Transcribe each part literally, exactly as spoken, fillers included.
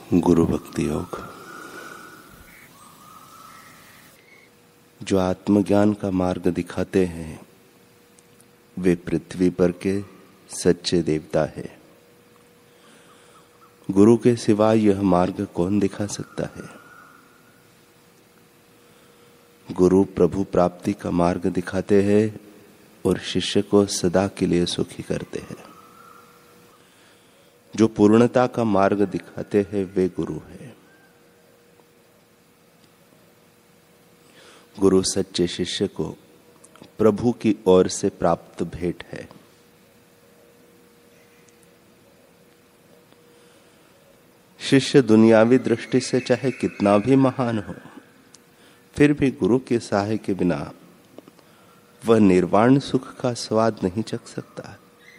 गुरु भक्ति योग। जो आत्मज्ञान का मार्ग दिखाते हैं वे पृथ्वी पर के सच्चे देवता है। गुरु के सिवा यह मार्ग कौन दिखा सकता है। गुरु प्रभु प्राप्ति का मार्ग दिखाते हैं और शिष्य को सदा के लिए सुखी करते हैं। जो पूर्णता का मार्ग दिखाते हैं वे गुरु है। गुरु सच्चे शिष्य को प्रभु की ओर से प्राप्त भेंट है। शिष्य दुनियावी दृष्टि से चाहे कितना भी महान हो, फिर भी गुरु के सहाय के बिना वह निर्वाण सुख का स्वाद नहीं चख सकता।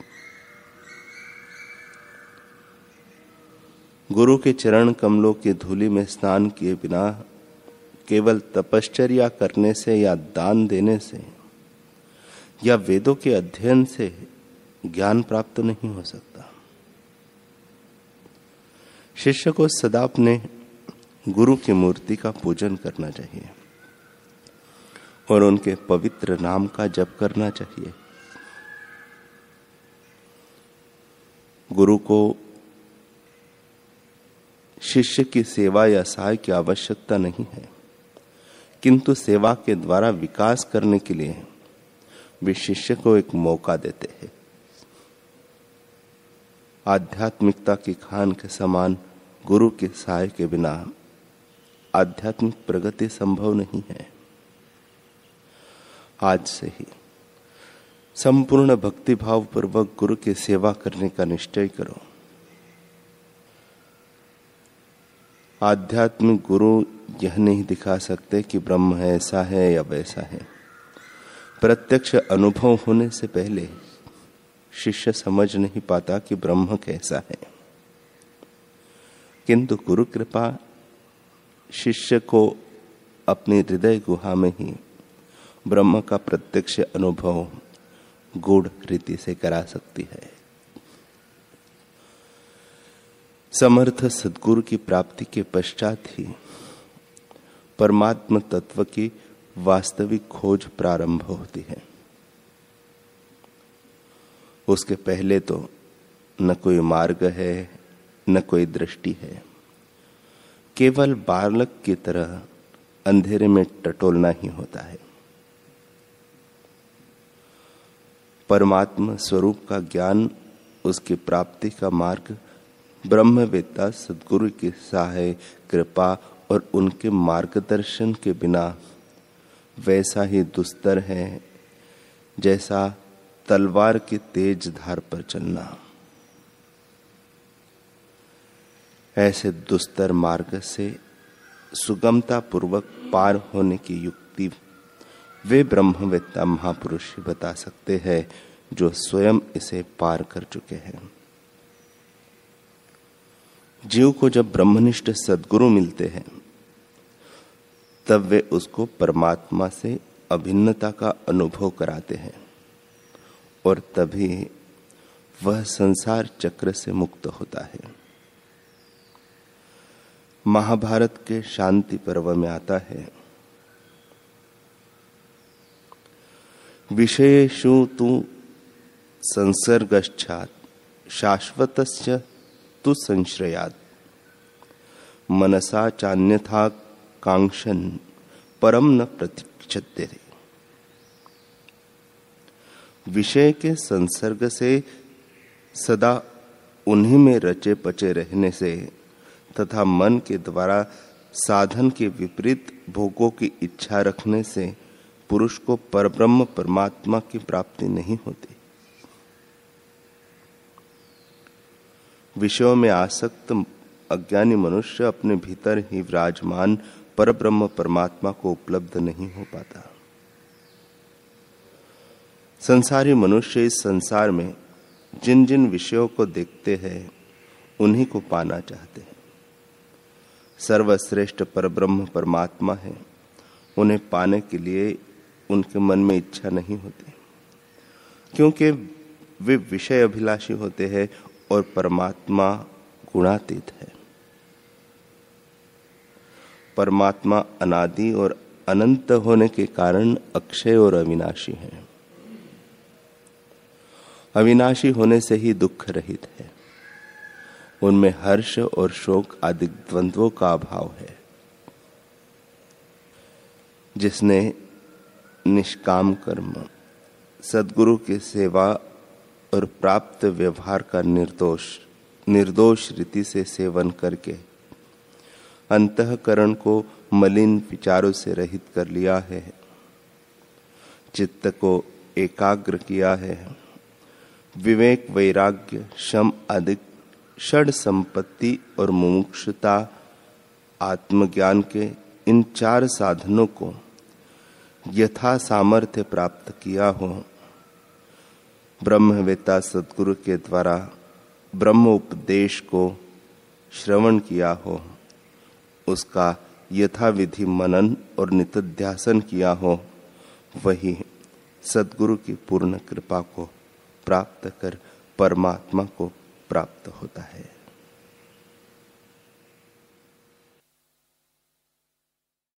गुरु के चरण कमलों की धूलि में स्नान किए बिना केवल तपश्चर्या करने से या दान देने से या वेदों के अध्ययन से ज्ञान प्राप्त नहीं हो सकता। शिष्य को सदा अपने गुरु की मूर्ति का पूजन करना चाहिए और उनके पवित्र नाम का जप करना चाहिए। गुरु को शिष्य की सेवा या सहाय की आवश्यकता नहीं है, किंतु सेवा के द्वारा विकास करने के लिए वे शिष्य को एक मौका देते हैं। आध्यात्मिकता की खान के समान गुरु के सहाय के बिना आध्यात्मिक प्रगति संभव नहीं है। आज से ही संपूर्ण भक्तिभाव पूर्वक गुरु की सेवा करने का निश्चय करो। आध्यात्मिक गुरु यह नहीं दिखा सकते कि ब्रह्म है ऐसा है या वैसा है। प्रत्यक्ष अनुभव होने से पहले शिष्य समझ नहीं पाता कि ब्रह्म कैसा है, किंतु गुरु कृपा शिष्य को अपनी हृदय गुहा में ही ब्रह्म का प्रत्यक्ष अनुभव गूढ़ रीति से करा सकती है। समर्थ सद्गुरु की प्राप्ति के पश्चात ही परमात्म तत्व की वास्तविक खोज प्रारंभ होती है। उसके पहले तो न कोई मार्ग है न कोई दृष्टि है। केवल बालक की तरह अंधेरे में टटोलना ही होता है। परमात्मा स्वरूप का ज्ञान, उसकी प्राप्ति का मार्ग ब्रह्मवेत्ता सद्गुरु की सहाय कृपा और उनके मार्गदर्शन के बिना वैसा ही दुस्तर है जैसा तलवार की तेज धार पर चलना। ऐसे दुस्तर मार्ग से सुगमता पूर्वक पार होने की युक्ति वे ब्रह्मवेत्ता महापुरुष ही बता सकते हैं जो स्वयं इसे पार कर चुके हैं। जीव को जब ब्रह्मनिष्ठ सद्गुरु मिलते हैं तब वे उसको परमात्मा से अभिन्नता का अनुभव कराते हैं और तभी वह संसार चक्र से मुक्त होता है। महाभारत के शांति पर्व में आता है, विषयेषु तु संसर्गश्चात् शाश्वतस्य तु संश्रयात् मनसा चान्यथा कांक्षन परम न प्रतीक्षते। विषय के संसर्ग से सदा उन्हीं में रचे पचे रहने से तथा मन के द्वारा साधन के विपरीत भोगों की इच्छा रखने से पुरुष को परब्रह्म परमात्मा की प्राप्ति नहीं होती। विषयों में आसक्त अज्ञानी मनुष्य अपने भीतर ही विराजमान परब्रह्म परमात्मा को उपलब्ध नहीं हो पाता। संसारी मनुष्य इस संसार में जिन जिन विषयों को देखते हैं उन्हीं को पाना चाहते हैं। सर्वश्रेष्ठ परब्रह्म परमात्मा है, उन्हें पाने के लिए उनके मन में इच्छा नहीं होती, क्योंकि वे विषय अभिलाषी होते हैं और परमात्मा गुणातीत है। परमात्मा अनादि और अनंत होने के कारण अक्षय और अविनाशी है। अविनाशी होने से ही दुख रहित है। उनमें हर्ष और शोक आदि द्वंद्वों का अभाव है। जिसने निष्काम कर्म, सद्गुरु की सेवा और प्राप्त व्यवहार का निर्दोष निर्दोष रीति से सेवन करके अंतःकरण को मलिन विचारों से रहित कर लिया है, चित्त को एकाग्र किया है, विवेक, वैराग्य, शम आदि षड संपत्ति और मुमुक्षुता आत्मज्ञान के इन चार साधनों को यथा सामर्थ्य प्राप्त किया हो, ब्रह्मवेत्ता सद्गुरु के द्वारा ब्रह्म उपदेश को श्रवण किया हो, उसका यथाविधि मनन और नित्याध्यासन किया हो, वही सद्गुरु की पूर्ण कृपा को प्राप्त कर परमात्मा को प्राप्त होता है।